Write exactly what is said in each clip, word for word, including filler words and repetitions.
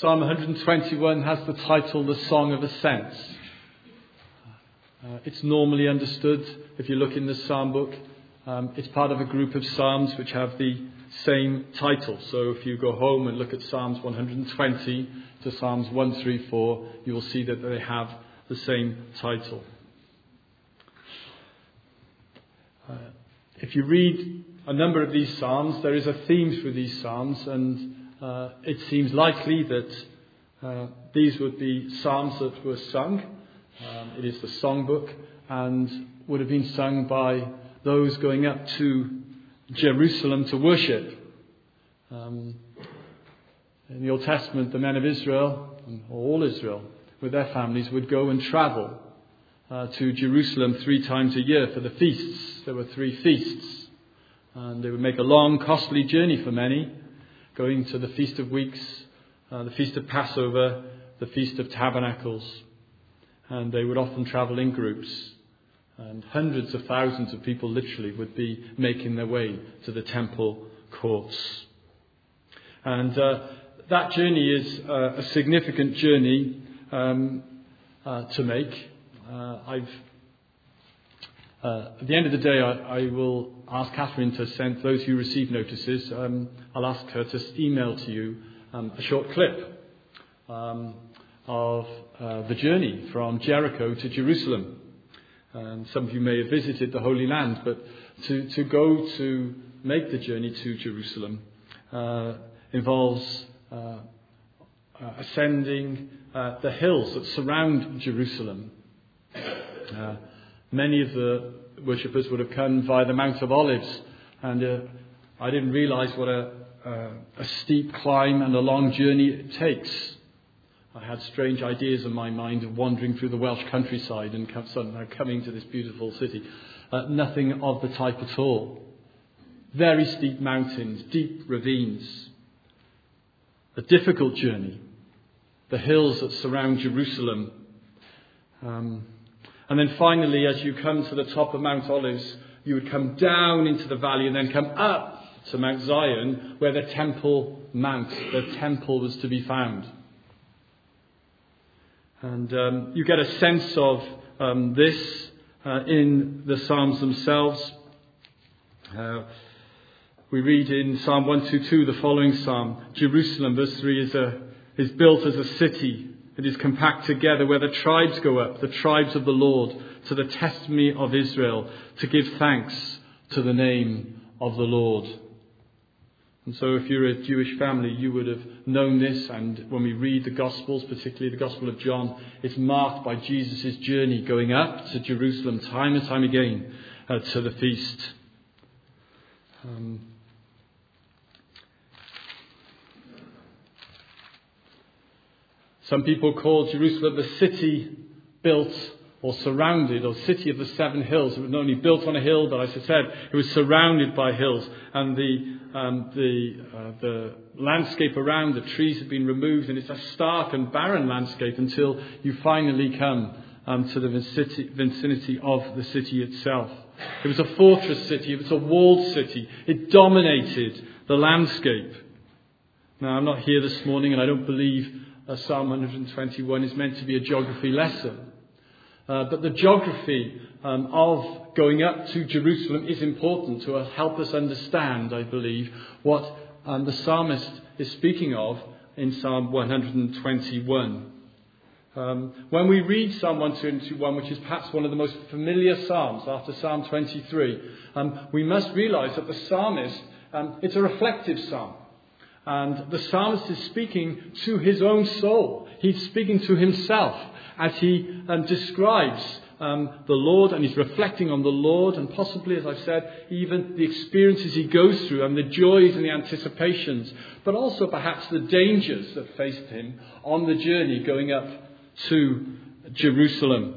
Psalm one twenty-one has the title, The Song of Ascents. Uh, it's normally understood, if you look in the Psalm book, um, it's part of a group of Psalms which have the same title. So if you go home and look at Psalms one twenty to Psalms one thirty-four, you will see that they have the same title. Uh, if you read a number of these Psalms, there is a theme through these Psalms, and uh, it seems likely that uh, these would be Psalms that were sung. Um, it is the songbook and would have been sung by those going up to Jerusalem to worship. Um, in the Old Testament, the men of Israel, or all Israel, with their families, would go and travel uh, to Jerusalem three times a year for the feasts. There were three feasts. And they would make a long, costly journey for many, going to the Feast of Weeks, uh, the Feast of Passover, the Feast of Tabernacles. And they would often travel in groups. And hundreds of thousands of people literally would be making their way to the temple courts. And uh, that journey is uh, a significant journey um, uh, to make. Uh, I've uh, at the end of the day, I, I will ask Catherine to send those who receive notices. Um, I'll ask her to email to you um, a short clip um, of uh, the journey from Jericho to Jerusalem. And some of you may have visited the Holy Land, but to, to go to make the journey to Jerusalem uh, involves uh, uh, ascending uh, the hills that surround Jerusalem. Uh, many of the worshippers would have come via the Mount of Olives, and uh, I didn't realise what a, uh, a steep climb and a long journey it takes. I had strange ideas in my mind of wandering through the Welsh countryside and somehow coming to this beautiful city. Uh, nothing of the type at all. Very steep mountains, deep ravines. A difficult journey. The hills that surround Jerusalem. Um, and then finally, as you come to the top of Mount Olives, you would come down into the valley and then come up to Mount Zion, where the Temple Mount, the temple, was to be found. And um, you get a sense of um, this uh, in the Psalms themselves. Uh, we read in Psalm one twenty-two, the following Psalm, Jerusalem, verse three, is, a, is built as a city. It is compact together where the tribes go up, the tribes of the Lord, to the testimony of Israel, to give thanks to the name of the Lord. And so if you're a Jewish family, you would have known this. And when we read the Gospels, particularly the Gospel of John, it's marked by Jesus' journey going up to Jerusalem time and time again uh, to the feast. Um, some people call Jerusalem the city built or surrounded, or city of the seven hills. It was not only built on a hill, but as I said, it was surrounded by hills. And the um, the uh, the landscape around, the trees have been removed, and it's a stark and barren landscape until you finally come um, to the vicinity, vicinity of the city itself. It was a fortress city. It was a walled city. It dominated the landscape. Now, I'm not here this morning, and I don't believe uh, Psalm one twenty-one is meant to be a geography lesson. Uh, but the geography um, of going up to Jerusalem is important to uh, help us understand, I believe, what um, the psalmist is speaking of in Psalm one twenty-one. Um, when we read Psalm one twenty-one, which is perhaps one of the most familiar psalms after Psalm twenty-three, um, we must realise that the psalmist, um, it's a reflective psalm. And the psalmist is speaking to his own soul. He's speaking to himself as he um, describes um, the Lord, and he's reflecting on the Lord, and possibly, as I've said, even the experiences he goes through and the joys and the anticipations, but also perhaps the dangers that faced him on the journey going up to Jerusalem.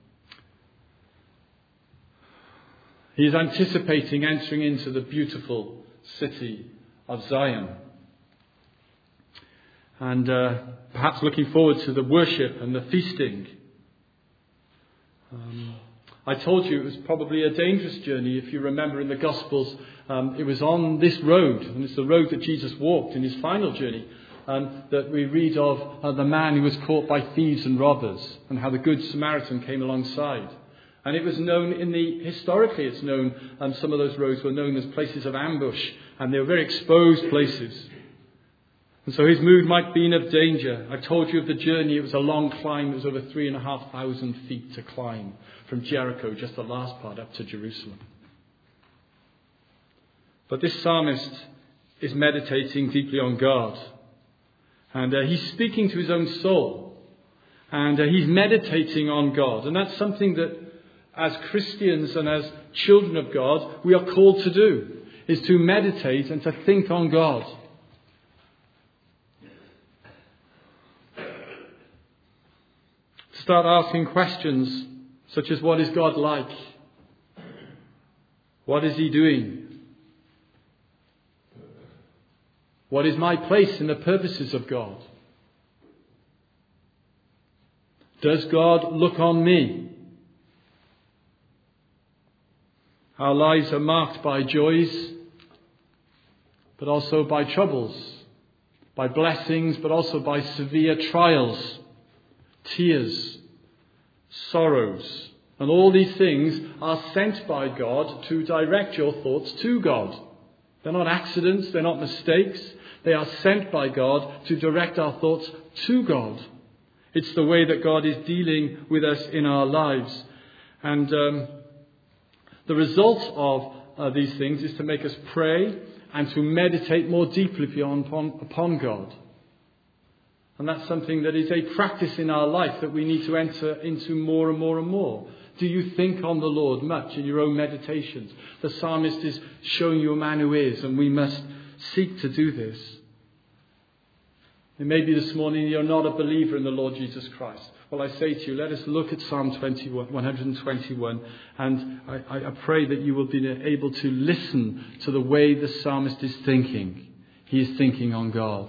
He is anticipating entering into the beautiful city of Zion. And uh, perhaps looking forward to the worship and the feasting. Um, I told you it was probably a dangerous journey. If you remember in the Gospels, um, it was on this road, and it's the road that Jesus walked in his final journey, um, that we read of uh, the man who was caught by thieves and robbers and how the Good Samaritan came alongside. And it was known in the, historically it's known, um, some of those roads were known as places of ambush, and they were very exposed places. And so his mood might have been of danger. I told you of the journey. It was a long climb. It was over three and a half thousand feet to climb from Jericho, just the last part, up to Jerusalem. But this psalmist is meditating deeply on God. And uh, he's speaking to his own soul. And uh, he's meditating on God. And that's something that as Christians and as children of God, we are called to do, is to meditate and to think on God. Start asking questions such as, what is God like? What is he doing? What is my place in the purposes of God? Does God look on me? Our lives are marked by joys, but also by troubles, by blessings, but also by severe trials, tears, sorrows. And all these things are sent by God to direct your thoughts to God. They're not accidents, they're not mistakes. They are sent by God to direct our thoughts to God. It's the way that God is dealing with us in our lives. And um, the result of uh, these things is to make us pray and to meditate more deeply upon, upon God. And that's something that is a practice in our life that we need to enter into more and more and more. Do you think on the Lord much in your own meditations? The psalmist is showing you a man who is, and we must seek to do this. And maybe this morning you're not a believer in the Lord Jesus Christ. Well, I say to you, let us look at Psalm twenty-one, one twenty-one, and I, I pray that you will be able to listen to the way the psalmist is thinking. He is thinking on God.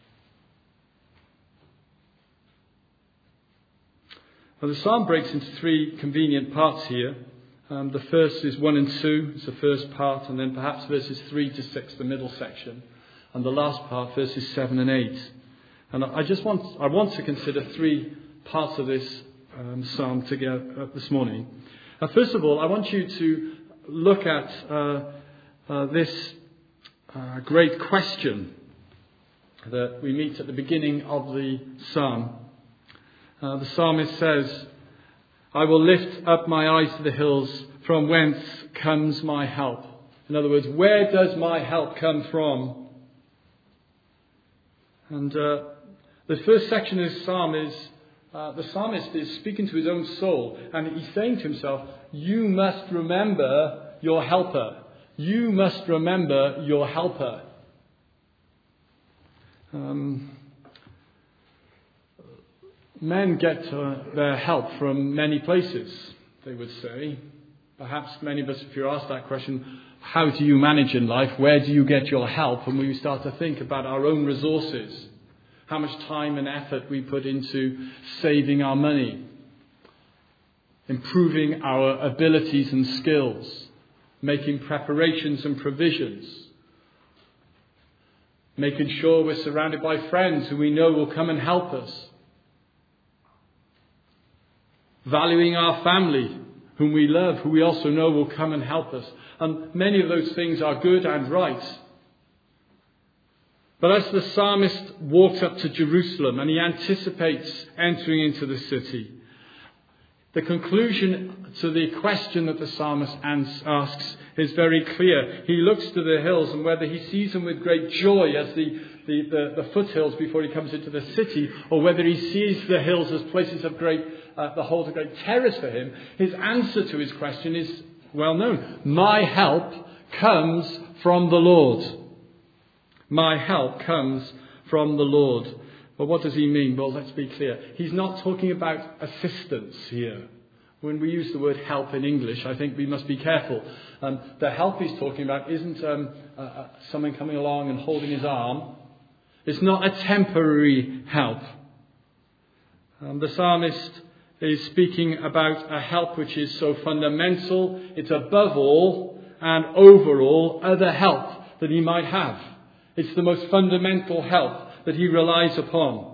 Well, the psalm breaks into three convenient parts here. Um, the first is one and two, it's the first part, and then perhaps verses three to six, the middle section, and the last part, verses seven and eight. And I just want I want to consider three parts of this um, psalm together uh, this morning. Uh, first of all, I want you to look at uh, uh, this uh, great question that we meet at the beginning of the psalm. Uh, the psalmist says, I will lift up my eyes to the hills, from whence comes my help. In other words, where does my help come from? And uh, the first section of this psalm is, uh, the psalmist is speaking to his own soul, and he's saying to himself, you must remember your helper. You must remember your helper. Um... Men get uh, their help from many places, they would say. Perhaps many of us, if you're asked that question, how do you manage in life? Where do you get your help? And we start to think about our own resources, how much time and effort we put into saving our money, improving our abilities and skills, making preparations and provisions, making sure we're surrounded by friends who we know will come and help us, valuing our family, whom we love, who we also know will come and help us. And many of those things are good and right. But as the psalmist walks up to Jerusalem and he anticipates entering into the city, the conclusion to the question that the psalmist asks is very clear. He looks to the hills, and whether he sees them with great joy as the, the, the, the foothills before he comes into the city, or whether he sees the hills as places of great, uh, the hold of great terrors for him, his answer to his question is well known. My help comes from the Lord. My help comes from the Lord. But what does he mean? Well, let's be clear. He's not talking about assistance here. When we use the word help in English, I think we must be careful. Um, the help he's talking about isn't um, uh, uh, someone coming along and holding his arm. It's not a temporary help. Um, the psalmist is speaking about a help which is so fundamental, it's above all and over all other help that he might have. It's the most fundamental help that he relies upon.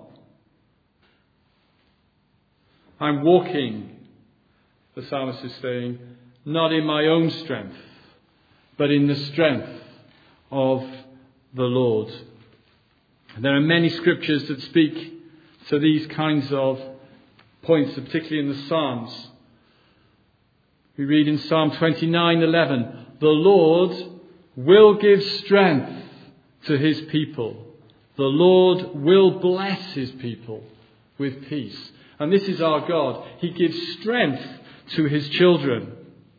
I'm walking, the psalmist is saying, not in my own strength, but in the strength of the Lord. There are many scriptures that speak to these kinds of points, particularly in the Psalms. We read in Psalm twenty-nine eleven, the Lord will give strength to his people. The Lord will bless his people with peace. And this is our God. He gives strength to his children.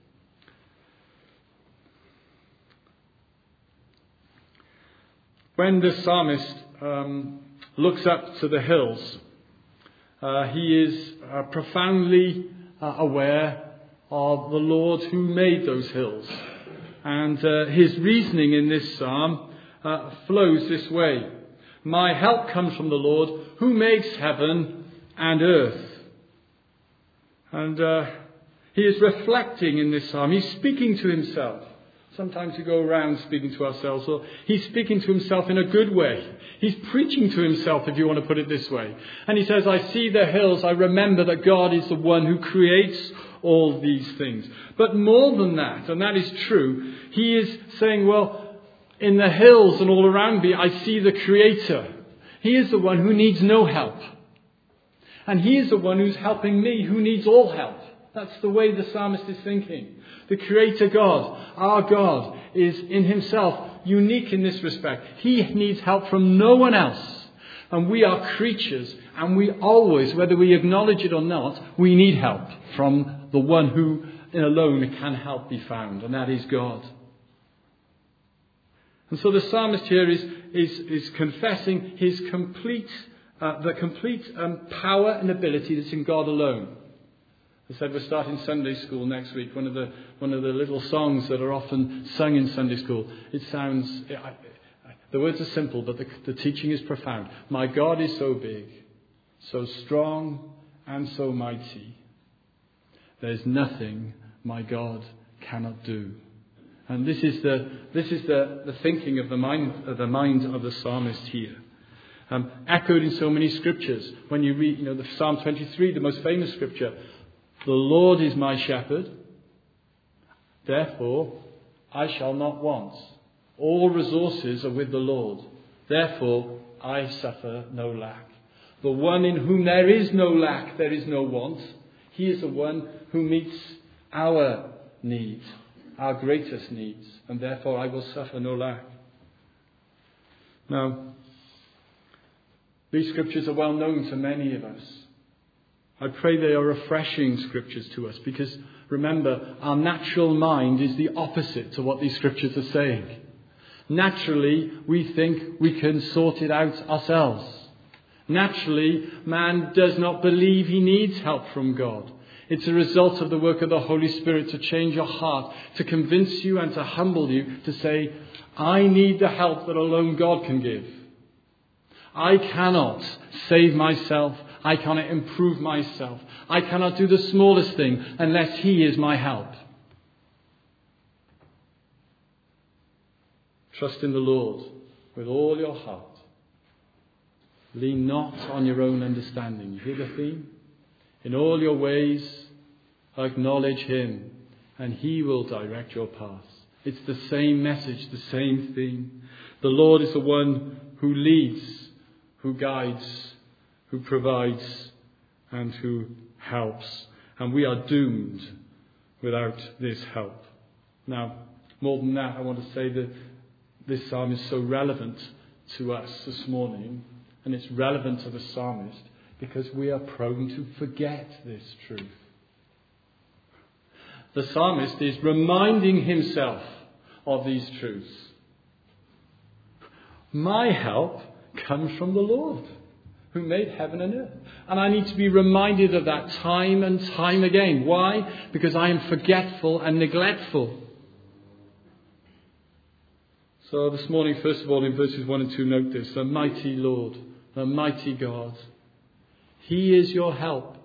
When the psalmist um, looks up to the hills, uh, he is uh, profoundly uh, aware of the Lord who made those hills. And uh, his reasoning in this psalm uh, flows this way. My help comes from the Lord who makes heaven and earth. And uh, he is reflecting in this psalm. He's speaking to himself. Sometimes we go around speaking to ourselves. Or he's speaking to himself in a good way. He's preaching to himself, if you want to put it this way. And he says, I see the hills. I remember that God is the one who creates all these things. But more than that, and that is true, he is saying, well, in the hills and all around me, I see the Creator. He is the one who needs no help. And he is the one who's helping me, who needs all help. That's the way the psalmist is thinking. The Creator God, our God, is in himself unique in this respect. He needs help from no one else. And we are creatures, and we always, whether we acknowledge it or not, we need help from the one who alone can help be found, and that is God. And so the psalmist here is, is, is confessing his complete, uh, the complete um, power and ability that's in God alone. I said we're starting Sunday school next week. One of the one of the little songs that are often sung in Sunday school. It sounds, I, I, the words are simple, but the, the teaching is profound. My God is so big, so strong, and so mighty. There's nothing my God cannot do. And this is the this is the, the thinking of the mind of the mind of the psalmist here. Um, echoed in so many scriptures. When you read, you know, the Psalm twenty-three, the most famous scripture. The Lord is my shepherd, therefore I shall not want. All resources are with the Lord, therefore I suffer no lack. The one in whom there is no lack, there is no want. He is the one who meets our needs, our greatest needs, and therefore I will suffer no lack. Now, these scriptures are well known to many of us. I pray they are refreshing scriptures to us, because remember, our natural mind is the opposite to what these scriptures are saying. Naturally, we think we can sort it out ourselves. Naturally, man does not believe he needs help from God. It's a result of the work of the Holy Spirit to change your heart, to convince you and to humble you, to say, I need the help that alone God can give. I cannot save myself. I cannot improve myself. I cannot do the smallest thing unless he is my help. Trust in the Lord with all your heart. Lean not on your own understanding. You hear the theme? In all your ways, acknowledge him, and he will direct your paths. It's the same message, the same theme. The Lord is the one who leads, who guides, who provides, and who helps. And we are doomed without this help. Now, more than that, I want to say that this psalm is so relevant to us this morning, and it's relevant to the psalmist because we are prone to forget this truth. The psalmist is reminding himself of these truths. My help comes from the Lord, who made heaven and earth. And I need to be reminded of that time and time again. Why? Because I am forgetful and neglectful. So this morning, first of all, in verses one and two, note this. The mighty Lord, the mighty God. He is your help.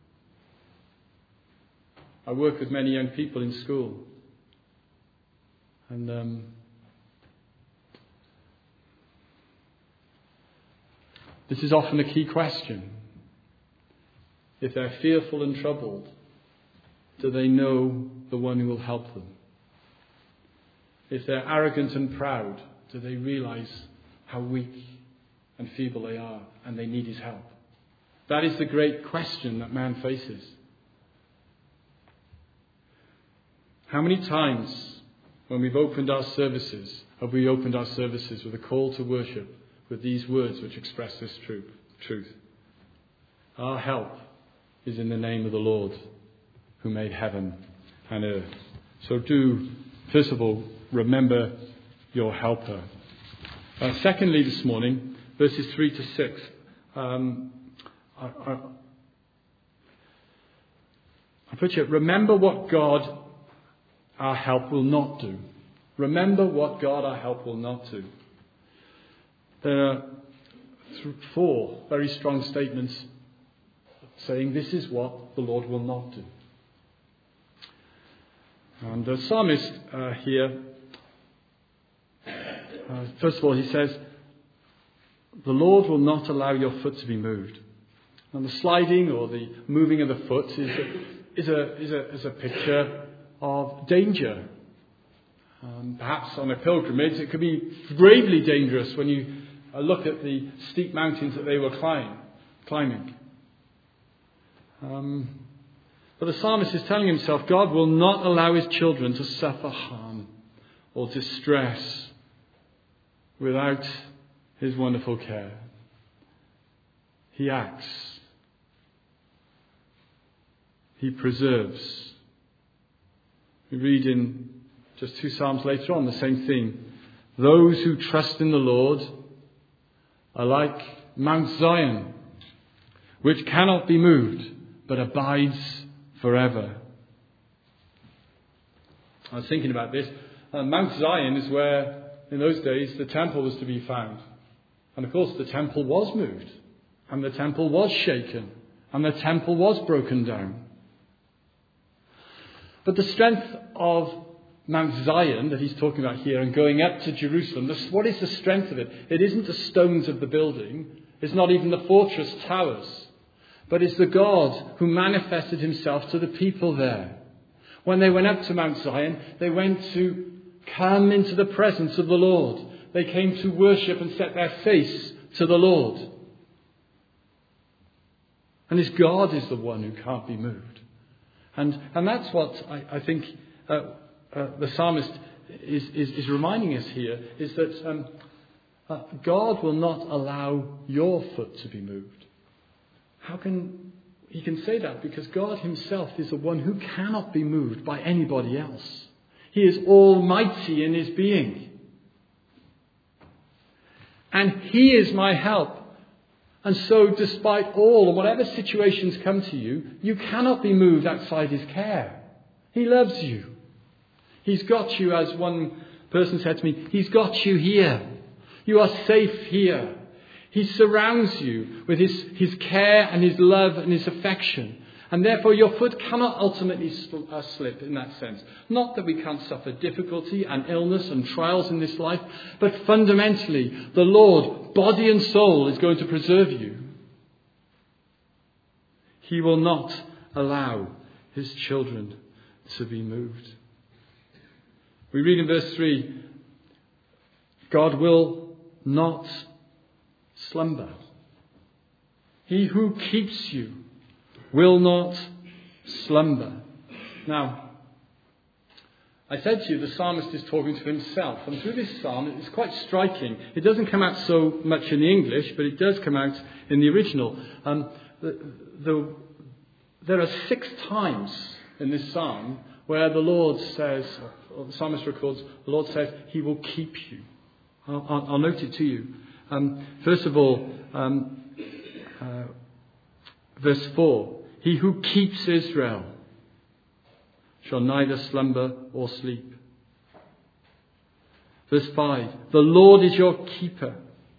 I work with many young people in school. And um, This is often a key question. If they're fearful and troubled, do they know the one who will help them? If they're arrogant and proud, do they realize how weak and feeble they are and they need his help? That is the great question that man faces. How many times when we've opened our services, have we opened our services with a call to worship with these words which express this truth? truth? Our help is in the name of the Lord who made heaven and earth. So do, first of all, remember your helper. Uh, secondly, this morning, verses three to six. Um, I, I, I put you, remember what God, our help, will not do. Remember what God, our help, will not do. There are th- four very strong statements saying this is what the Lord will not do. And the psalmist uh, here, uh, first of all, he says, the Lord will not allow your foot to be moved. And the sliding or the moving of the foot is a, is a, is a, is a picture of danger. Um, perhaps on a pilgrimage it could be gravely dangerous when you uh, look at the steep mountains that they were climb, climbing. Um, but the psalmist is telling himself God will not allow his children to suffer harm or distress without his wonderful care. He acts. He preserves. We read in just two psalms later on the same theme. Those who trust in the Lord are like Mount Zion, which cannot be moved, but abides forever. I was thinking about this. Uh, Mount Zion is where, in those days, the temple was to be found. And of course, the temple was moved. And the temple was shaken. And the temple was broken down. But the strength of Mount Zion that he's talking about here and going up to Jerusalem, this, what is the strength of it? It isn't the stones of the building. It's not even the fortress towers. But it's the God who manifested himself to the people there. When they went up to Mount Zion, they went to come into the presence of the Lord. They came to worship and set their face to the Lord. And his God is the one who can't be moved. And and that's what I, I think uh, uh, the psalmist is, is, is reminding us here, is that um, uh, God will not allow your foot to be moved. How can he can say that? Because God himself is the one who cannot be moved by anybody else. He is almighty in his being. And he is my help. And so despite all and whatever situations come to you, you cannot be moved outside his care. He loves you. He's got you, as one person said to me, he's got you here. You are safe here. He surrounds you with his, his care and his love and his affection. And therefore your foot cannot ultimately sl- uh, slip in that sense. Not that we can't suffer difficulty and illness and trials in this life, but fundamentally the Lord, body and soul, is going to preserve you. He will not allow his children to be moved. We read in verse three, God will not slumber. He who keeps you will not slumber. Now, I said to you, the psalmist is talking to himself. And through this psalm, it's quite striking. It doesn't come out so much in the English, but it does come out in the original. Um, the, the, there are six times in this psalm where the Lord says, or the psalmist records, the Lord says, he will keep you. I'll, I'll, I'll note it to you. Um, first of all, um, uh, verse four. He who keeps Israel shall neither slumber or sleep. Verse five. The Lord is your keeper.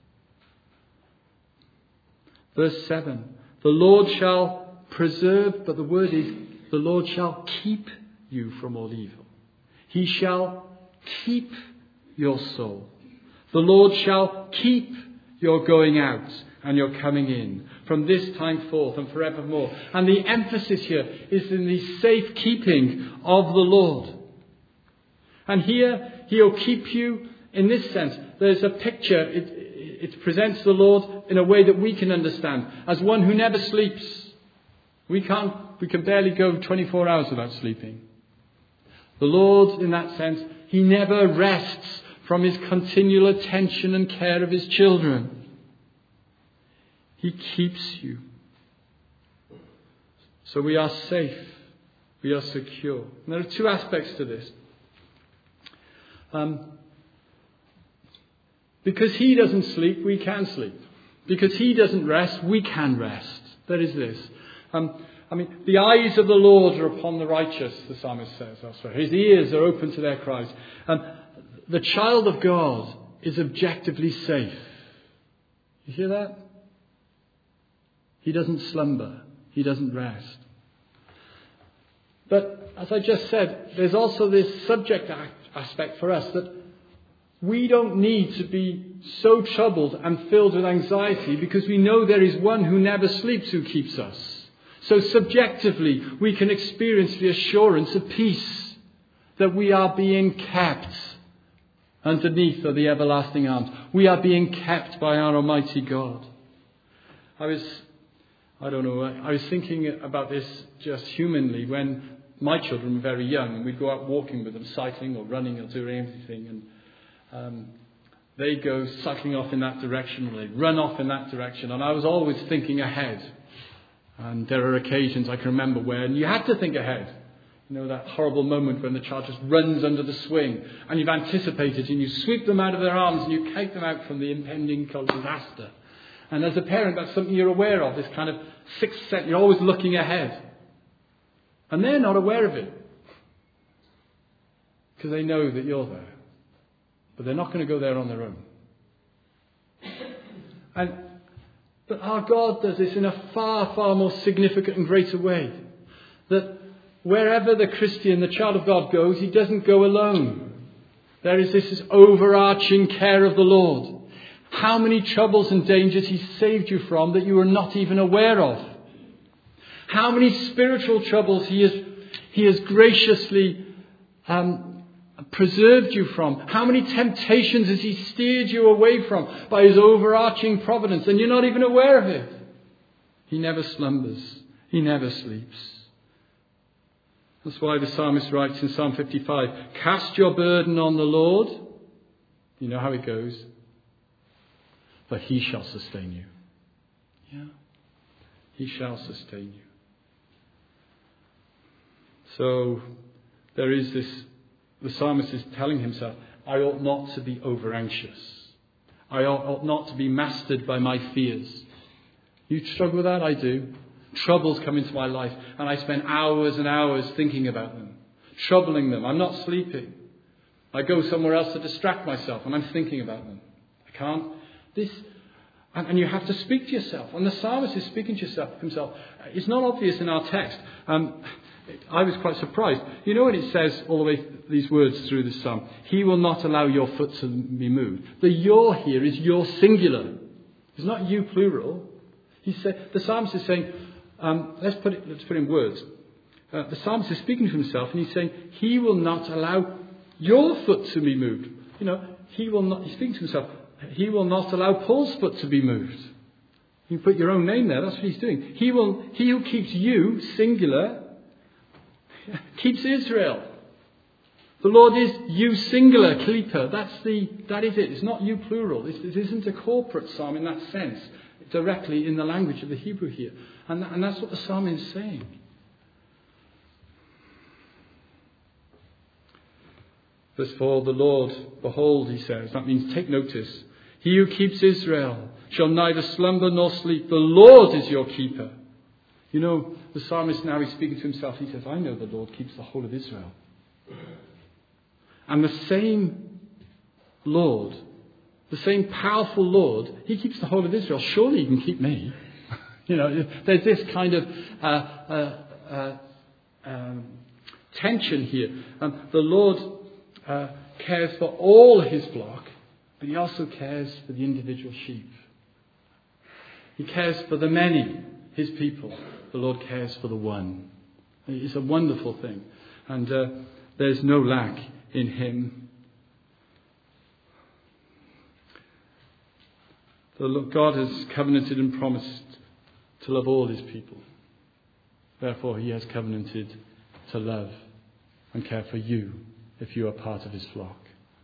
Verse seven. The Lord shall preserve, but the word is, the Lord shall keep you from all evil. He shall keep your soul. The Lord shall keep your going out and your coming in, from this time forth and forevermore. And the emphasis here is in the safekeeping of the Lord. And here, He'll keep you in this sense. There's a picture, it, it presents the Lord in a way that we can understand, as one who never sleeps. We can't, we can barely go twenty-four hours without sleeping. The Lord, in that sense, He never rests from His continual attention and care of His children. He keeps you. So we are safe. We are secure. And there are two aspects to this. Um, because He doesn't sleep, we can sleep. Because He doesn't rest, we can rest. There is this. Um, I mean, the eyes of the Lord are upon the righteous, the psalmist says elsewhere. His ears are open to their cries. Um, the child of God is objectively safe. You hear that? He doesn't slumber. He doesn't rest. But as I just said, there's also this subject aspect for us that we don't need to be so troubled and filled with anxiety because we know there is one who never sleeps who keeps us. So subjectively, we can experience the assurance of peace that we are being kept underneath of the everlasting arms. We are being kept by our Almighty God. I was, I don't know, I was thinking about this just humanly when my children were very young and we'd go out walking with them, cycling or running or doing anything, and um, they'd go cycling off in that direction or they'd run off in that direction, and I was always thinking ahead. And there are occasions I can remember when you have to think ahead. You know, that horrible moment when the child just runs under the swing and you've anticipated and you sweep them out of their arms and you kite them out from the impending disaster. And as a parent, that's something you're aware of, this kind of sixth sense. You're always looking ahead. And they're not aware of it. Because they know that you're there. But they're not going to go there on their own. And But our God does this in a far, far more significant and greater way. That wherever the Christian, the child of God goes, he doesn't go alone. There is this overarching care of the Lord. How many troubles and dangers He saved you from that you were not even aware of. How many spiritual troubles He has, he has graciously um, preserved you from. How many temptations has He steered you away from by His overarching providence, and you're not even aware of it. He never slumbers. He never sleeps. That's why the psalmist writes in Psalm fifty-five, cast your burden on the Lord. You know how it goes. But He shall sustain you. Yeah. He shall sustain you. So there is this. The psalmist is telling himself, I ought not to be over anxious. I ought not to be mastered by my fears. You struggle with that? I do. Troubles come into my life and I spend hours and hours thinking about them, troubling them. I'm not sleeping. I go somewhere else to distract myself and I'm thinking about them. I can't. This, and, and you have to speak to yourself. And the psalmist is speaking to yourself, himself. It's not obvious in our text. Um, I was quite surprised. You know what it says all the way these words through the psalm? He will not allow your foot to be moved. The your here is your singular. It's not you plural. He said the psalmist is saying, um, let's put it. Let's put in words. Uh, the psalmist is speaking to himself, and he's saying, He will not allow your foot to be moved. You know, He will not. He's speaking to himself. He will not allow Paul's foot to be moved. You put your own name there. That's what he's doing. He will. He who keeps you singular. Keeps Israel. The Lord is you singular, keeper. That's the, that is it. It's not you plural. This, this isn't a corporate psalm in that sense. Directly in the language of the Hebrew here. And, that, and that's what the psalm is saying. Verse four, the Lord, behold, He says. That means take notice. He who keeps Israel shall neither slumber nor sleep. The Lord is your keeper. You know, the psalmist now is speaking to himself. He says, I know the Lord keeps the whole of Israel. And the same Lord, the same powerful Lord, He keeps the whole of Israel. Surely He can keep me. You know, there's this kind of uh, uh, uh, um, tension here. Um, the Lord uh, cares for all His flock, but He also cares for the individual sheep. He cares for the many, his people. The Lord cares for the one. It's a wonderful thing. And uh, there's no lack in him. The Lord God has covenanted and promised to love all his people. Therefore, he has covenanted to love and care for you if you are part of his flock.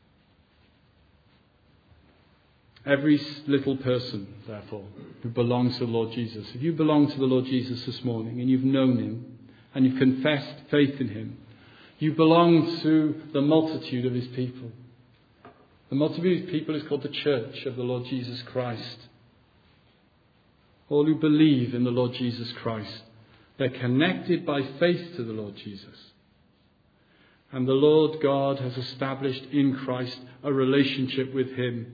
Every little person, therefore, who belongs to the Lord Jesus, if you belong to the Lord Jesus this morning and you've known him and you've confessed faith in him, you belong to the multitude of his people. The multitude of his people is called the church of the Lord Jesus Christ. All who believe in the Lord Jesus Christ, they're connected by faith to the Lord Jesus. And the Lord God has established in Christ a relationship with him,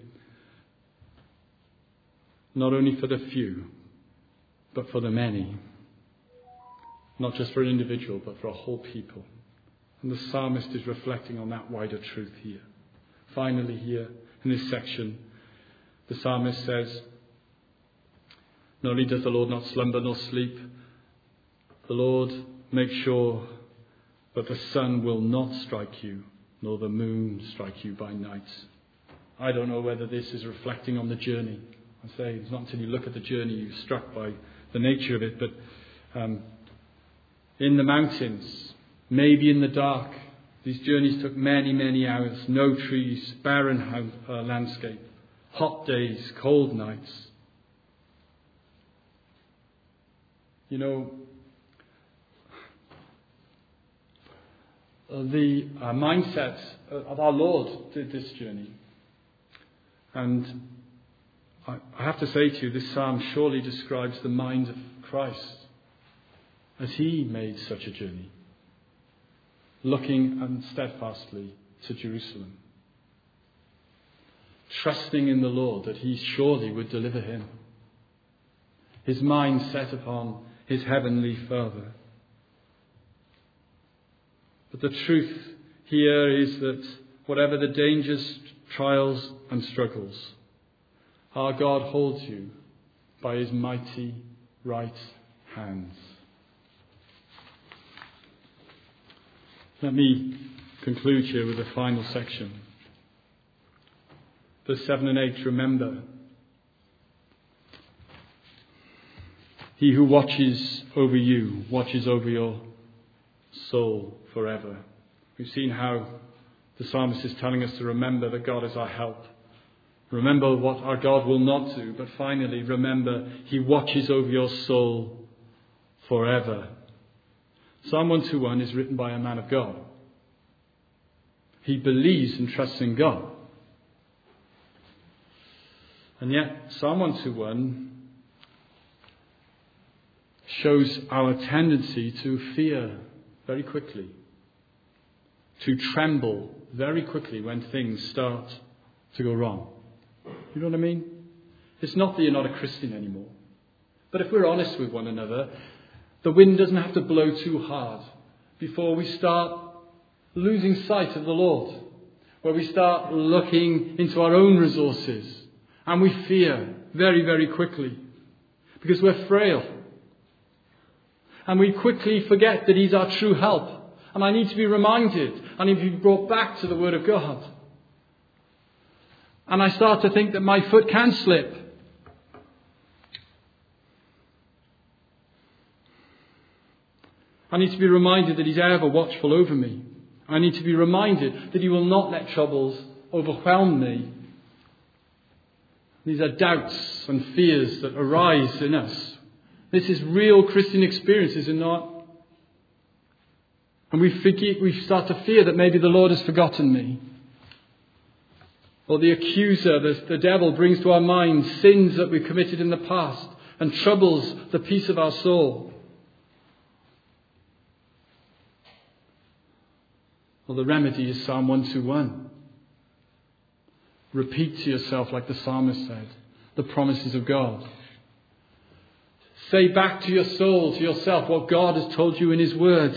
not only for the few, but for the many. Not just for an individual, but for a whole people. And the psalmist is reflecting on that wider truth here. Finally, here in this section, the psalmist says, not only does the Lord not slumber nor sleep, the Lord makes sure that the sun will not strike you, nor the moon strike you by night. I don't know whether this is reflecting on the journey. I say it's not until you look at the journey you're struck by the nature of it, but um, in the mountains, maybe in the dark, these journeys took many, many hours. No trees, barren uh, landscape, hot days, cold nights. You know, uh, the uh, mindset of our Lord did this journey. And I, I have to say to you, this psalm surely describes the mind of Christ as he made such a journey, looking steadfastly to Jerusalem, trusting in the Lord that he surely would deliver him. His mind set upon his heavenly Father. But the truth here is that whatever the dangers, trials and struggles, our God holds you by his mighty right hands. Let me conclude here with the final section. Verse seven and eight, remember, he who watches over you, watches over your soul forever. We've seen how the psalmist is telling us to remember that God is our help. Remember what our God will not do, but finally remember he watches over your soul forever. Psalm one twenty-one is written by a man of God. He believes and trusts in God. And yet Psalm one twenty-one shows our tendency to fear very quickly, to tremble very quickly when things start to go wrong. You know what I mean? It's not that you're not a Christian anymore. But if we're honest with one another, the wind doesn't have to blow too hard before we start losing sight of the Lord, where we start looking into our own resources and we fear very, very quickly because we're frail. And we quickly forget that he's our true help. And I need to be reminded. I need to be brought back to the Word of God. And I start to think that my foot can slip. I need to be reminded that he's ever watchful over me. I need to be reminded that he will not let troubles overwhelm me. These are doubts and fears that arise in us. This is real Christian experience, is it not? And we forget, we start to fear that maybe the Lord has forgotten me. Or the accuser, the, the devil, brings to our minds sins that we've committed in the past and troubles the peace of our soul. Well, the remedy is Psalm one twenty-one. Repeat to yourself, like the psalmist said, the promises of God. Say back to your soul, to yourself, what God has told you in his word.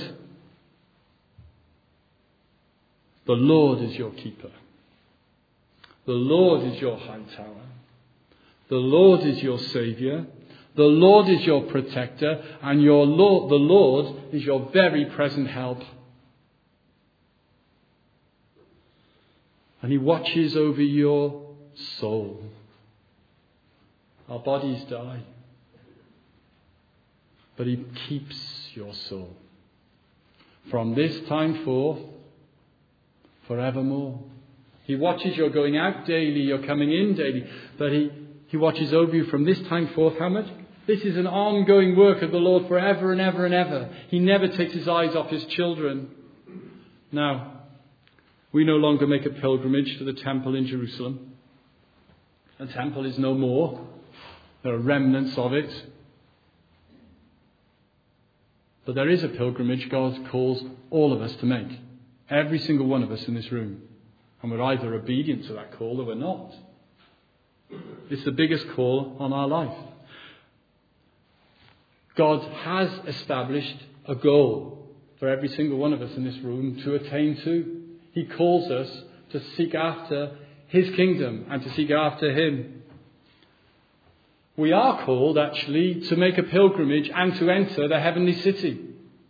The Lord is your keeper. The Lord is your high tower. The Lord is your Saviour. The Lord is your protector, and your Lord, the Lord is your very present help. And he watches over your soul. Our bodies die, but he keeps your soul from this time forth, forevermore. He watches your going out daily, your coming in daily, but he, he watches over you from this time forth. How much? This is an ongoing work of the Lord forever and ever and ever. He never takes his eyes off his children. Now, we no longer make a pilgrimage to the temple in Jerusalem. The temple is no more. There are remnants of it. But there is a pilgrimage God calls all of us to make. Every single one of us in this room. And we're either obedient to that call or we're not. It's the biggest call on our life. God has established a goal for every single one of us in this room to attain to. He calls us to seek after his kingdom and to seek after him. We are called actually to make a pilgrimage and to enter the heavenly city.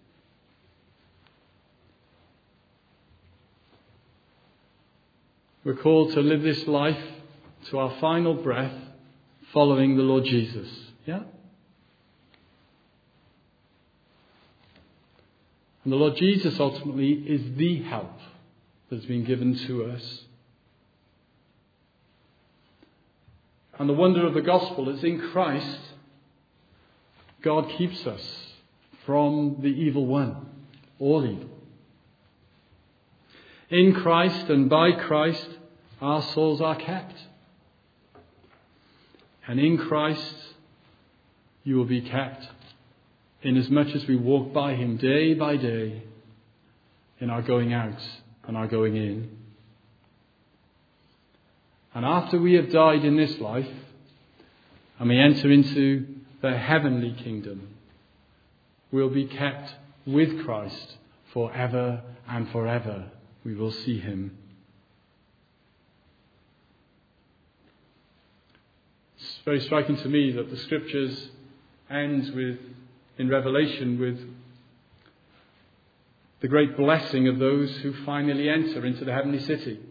We're called to live this life to our final breath following the Lord Jesus. Yeah? And the Lord Jesus ultimately is the help that's been given to us. And the wonder of the gospel is in Christ, God keeps us from the evil one, all evil. In Christ and by Christ, our souls are kept. And in Christ, you will be kept, inasmuch as we walk by him day by day in our going out and our going in. And after we have died in this life, and we enter into the heavenly kingdom, we'll be kept with Christ forever and forever. We will see him. It's very striking to me that the scriptures ends with, in Revelation, with the great blessing of those who finally enter into the heavenly city.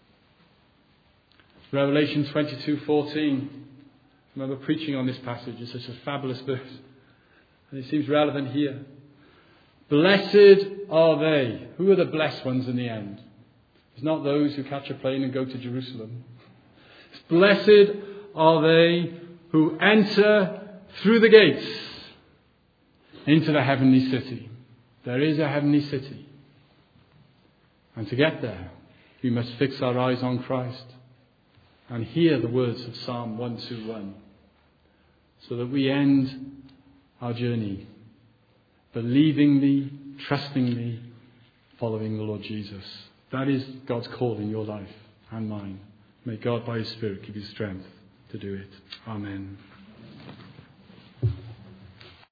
Revelation twenty-two fourteen. I remember preaching on this passage. It's such a fabulous verse. And it seems relevant here. Blessed are they. Who are the blessed ones in the end? It's not those who catch a plane and go to Jerusalem. It's blessed are they who enter through the gates into the heavenly city. There is a heavenly city. And to get there, we must fix our eyes on Christ and hear the words of Psalm one twenty-one, so that we end our journey believingly, trustingly, following the Lord Jesus. That is God's call in your life and mine. May God by his Spirit give you strength to do it. Amen.